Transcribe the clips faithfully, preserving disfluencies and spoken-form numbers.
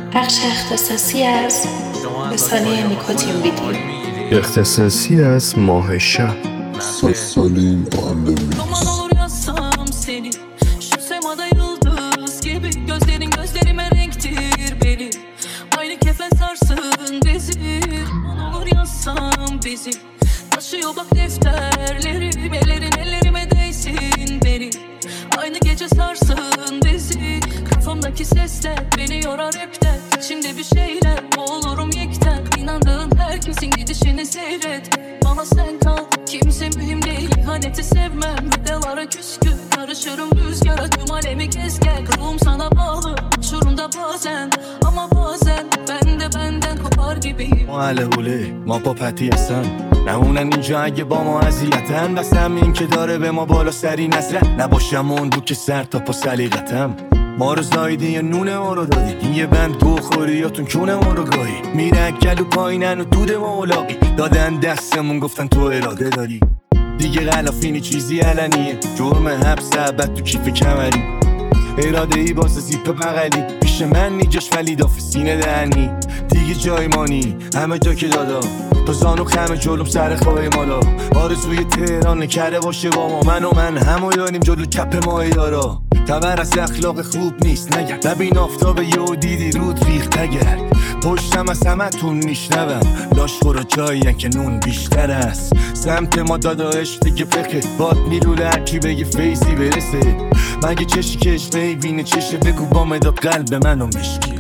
بخش اختصاصی از رساله نیکوتین بیدی. اختصاصی از ماه شب. Salim on the mix. Duman olur yazsam seni, şu semada yıldız gibi. Gözlerin gözlerime renktir benim. Aynı kefen sarsın bizi. Duman olur yazsam bizi. Taşıyor bak defterlerim, ellerin ellerime değsin benim. Aynı gece sarsın bizi. Kafamdaki sesler beni yorar hepten. İçimde bir şeyler olurum yekten. İnandığın herkesin gidişini seyret. Bana sen kal, kimse mühim değil. İhaneti sevmem, müddelara küskün. Karışırım rüzgara, tüm alemi gez gel. Ruhum sana bağlı, uçurumda bazen. Ama bazen ben de benden kopar gibiyim. ما علهوله ما با پتی هستن نمونن اینجا اگه با ما اذیتن بسم این که داره به ما بالا سری نزرن نباشم اون رو که سر تا پا سلیقتم ما رو زایده یا نونه ما رو دادی این یه بند گوخوری یا تون کونه ما رو گاهی میرن گلو پایینن و دود ما اولاقی دادن دستمون گفتن تو اراده داری دیگه غلافینی چیزی علنیه جرم حبس عبد تو کیف کمری اراده ای باز زیپ بغلی پیش من نیجاش ولی داف سینه دهنی دیگه جای مانی همه جا که دادا تو زانو خمه جلوم سر خواه مالا آرزوی تهران نکره باشه با ما من و من همو داریم جلو کپ ماه دارا خبر از اخلاق خوب نیست نگرد نبین آفتاب یهو دیدی رود ریخت نگرد پشتم از همه تون میشنوم لاش خورا جایین که نون بیشتر است سمت ما داداش دیگه فقه باد میلوله هرکی بگه فیزی برسه مگه چشی کش بیبینه چشه بگو با مداد قلب منو مشکی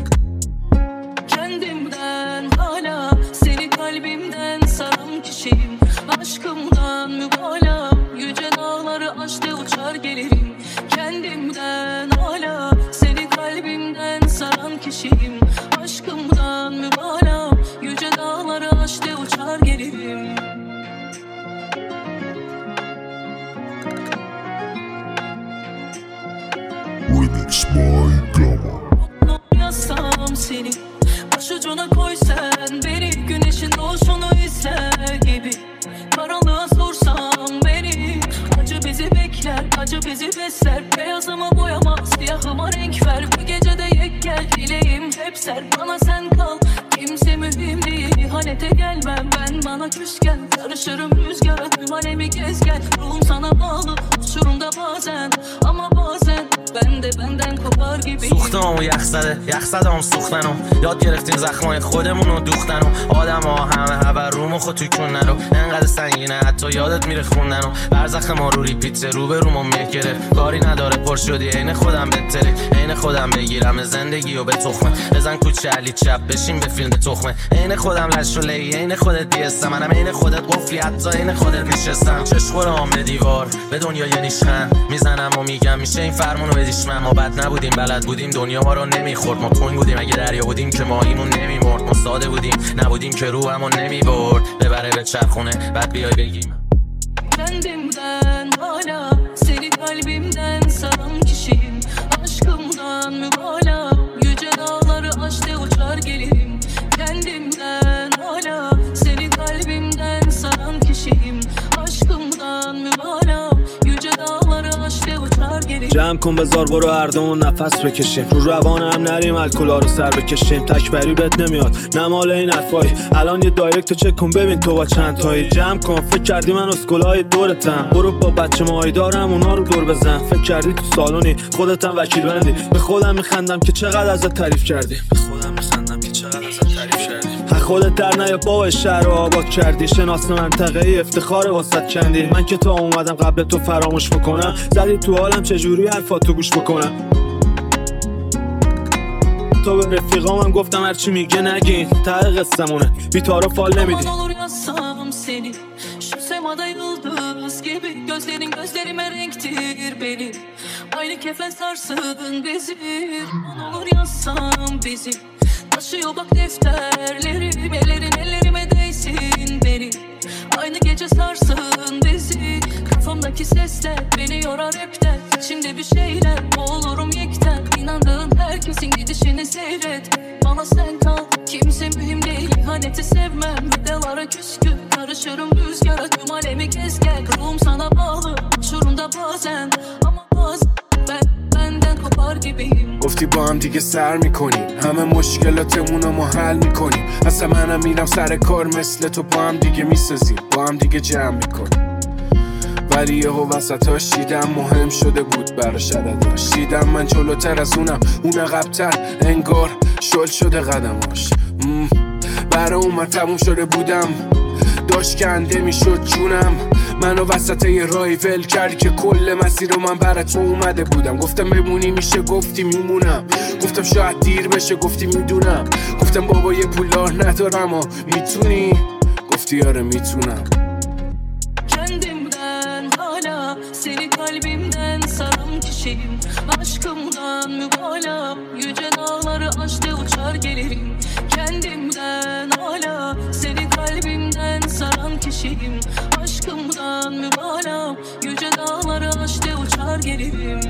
Kendimden hala seni kalbimden saran kişiyim. Aşkımdan mübalağa yüce dağları aştı uçar gelirim. Kendimden hala seni kalbimden saran kişiyim. Aşkımdan mübalağa yüce dağları aştı uçar gelirim. Remix by Gamma. Yazsam seni başucuna koy sen beni. Güneşin doğuşunu izler gibi. Karanlığa sorsam beni. Acı bizi bekler, acı bizi besler. Beyazıma boyama, siyahıma renk ver. Bu gecede yek gel, dileğim hep ser. Bana sen kal, kimse mühim değil. İhanete gelmem, ben bana küs gel. Karışırım rüzgara, tüm alemi gez gel. Ruhum sana bağlı, uçurumda bazen. Ama bazen ben de benden kopar gibi. سوختم و یخ زده یخ زدم سوختنم یاد گرفتیم زخمای خودمون رو دوختنم آدم ها همه هبر رومو خود توی کنن رو انقدر سنگینه حتی یادت میره خوندنم برزخ ما رو ریپیت رو به رومو میه گرفت کاری نداره پر شدی عین خودم بهتری عین خودم بگیرم زندگی و به تخمه بزن کوچه علی چپ بشین به فیلم تخمه عین خودم لش و لی عین خودت دیستم منم عین خودت قفلی حتی عین خودت نشستم چشخورام به دیوار به دنیا یه نیشخند میزنم و میگم میشه این فرمونو بدیش من ما بد نبودیم بلد بودیم دنیا ما رو نمیخورد ما تون بودیم اگه دریا بودیم که ماهیمون نمیمرد ما ساده بودیم نبودیم که روحمون نمیبرد ببره به چرخونه بعد بیای بگیم Kendimden hala seni kalbimden saran kişiyim. Aşkımdan mübalağa yüce dağları aştı uçar gelirim. Kendimden hala seni kalbimden saran kişiyim. Aşkımdan mübalağa yüce dağları aştı uçar gelirim. جمع کن بذار برو هر دومون نفس بکشیم رو روان هم نریم الکلا رو سر بکشیم تکبری بهت نمیاد نمال این حرفایی الان یه دایرکت چک کن ببین تو با چند تایی جمع کن فکر کردی من اسکولای دورتم برو با بچه ماهی دارم اونا رو دور بزن فکر کردی تو سالونی خودتم وکیل بندی به خودم میخندم که چقدر ازت تعریف کردی به خودم میخندم که چقدر ازت تعریف کردی خودت در نیا بابا شهر رو آباد کردی شناس منطقه ای افتخار واسط کندی من که تا اومدم قبل تو فراموش بکنم زدی تو حالم چجوری حرفاتو گوش بکنم تو به رفیقامم گفتم هرچی میگه نگین ته قصمونه بی تعارف حال نمیدی Aman olur yazsam seni şu semada yıldız gibi. Gözlerin gözlerime renktir benim. Aynı kefen sarsın bizi. Aman olur yazsam bizi. Taşıyor bak defterlerim, ellerin ellerime değsin beni. Aynı gece sarsın bizi. Kafamdaki sesler beni yorar hepten. İçimde bir şeyler olurum yekten. İnandığın herkesin gidişini seyret. Bana sen kal, kimse mühim değil. İhaneti sevmem, müddelara küskün. Karışırım rüzgara, tüm alemi gez gel. Ruhum sana bağlı, uçurumda bazen. Ama باز بندن کپار گیبیم. گفتی با هم دیگه سر میکنیم، همه مشکلاتمون رو ما حل میکنیم. اصلا منم میرم سر کار مثل تو، با هم دیگه میسازیم، با هم دیگه جمع میکنیم. ولی یهو وسطاش دیدم مهم شده بود برا شدداش. دیدم من جلوتر از اونم، اون عقب‌تر، انگار شل شده قدماش. برا اون من تموم شده بودم، داشت کنده میشد جونم. منو وسط یه راهی ول کردی که کل مسیر رو من برا تو اومده بودم. گفتم بمونی میشه، گفتی میمونم. گفتم شاید دیر بشه، گفتی میدونم. گفتم بابا یه پولار ندارم و میتونی، گفتی آره میتونم. Kendimden hala seni kalbimden saran kişiyim. Aşkımdan mübalağa yüce dağları aştı uçar gelirim. Kendimden hala seni kalbimden saran kişiyim. Aşkımdan mübalağa yüce dağları aştı uçar gelirim.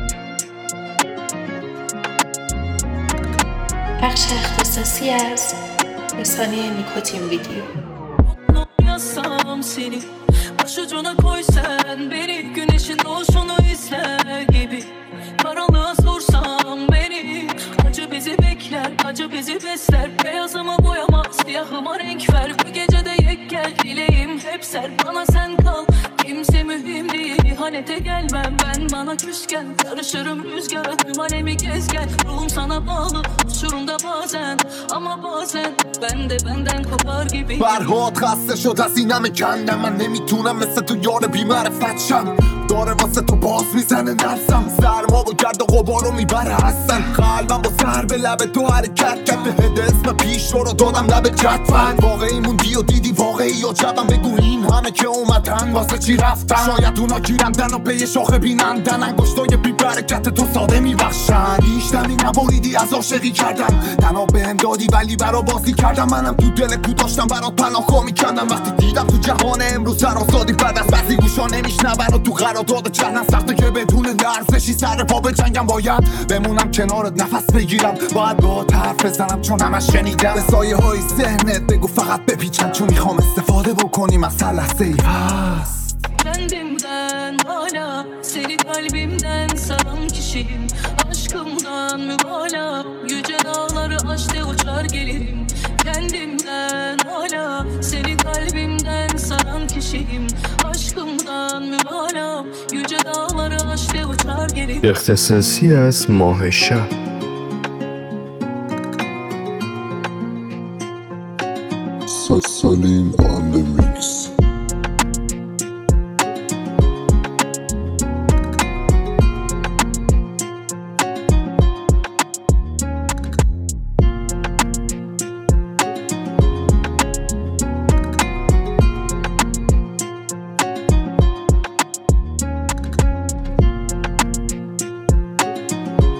بخش اختصاصی از رسانه نیکوتین ویدیو. Yazsam seni başucuna koy sen beni, güneşin doğuşunu izler gibi. Karanlığa sorsam beni, acı bizi bekler, acı bizi besler. Beyazıma boyama, siyahıma renk ver. Bu gecede yek gel, dileğim hep ser. Bana sen kal, kimse mühim değil. İhanete gelmem ben, bana küs gel. Karışırım rüzgara, tüm alemi gez gel. Ruhum sana bağlı, uçurumda bazen. Ama bazen ben de benden kopar gibi. فرهاد خسته شد از این همه کندم، من نمیتونم مثل تو یار بی‌معرفت شم. داره واسه تو باز میزنه نفسم، سرما و گرد و غبار رو میبره هستن. قلبم با سر به لب تو حرکت کرد، به هد اسم پیش رو دادم لب جدفن. واقعی موندی و دیدی واقعی و جبم، بگو این همه که اومدن واسه چی رفتن. شاید اونا گیرندن و پی شاخه بینندن، انگشتای بی برکت تو ساده میبخشن. هیچ دمی نبریدی از عاشقی کردم، تنها بهم دادی ولی برا بازی کردم. منم تو دل کو داشتم برات پناهگاه میکردم. وقتی دیدم تو جهان امروز سر آزادی، بعد از بعضی گوشا نمیشنون و تو قرارداد چندن سخته که بدون لرزشی سر پا بجنگم. باید بمونم کنارت نفس بگیرم، باید باهات حرف بزنم چون همش شنیدم. به سایه های ذهنت بگو فقط بپیچم، چون میخوام استفاده بکنیم از هر لحظه ای هست. Kendimden hala seni kalbimden saran kişiyim. Aşkımdan mübalağa yüce dağları aştı uçar gelirim. Kendimden hala seni kalbimden saran kişiyim. Aşkımdan mübalağa yüce dağları aştı uçar gelirim. اختصاصی از ماه شب. Salim on the mix.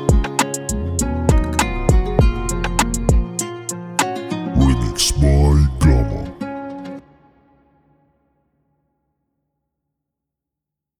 Remix by